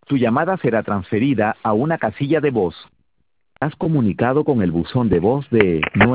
Tu llamada será transferida a una casilla de voz. Has comunicado con el buzón de voz de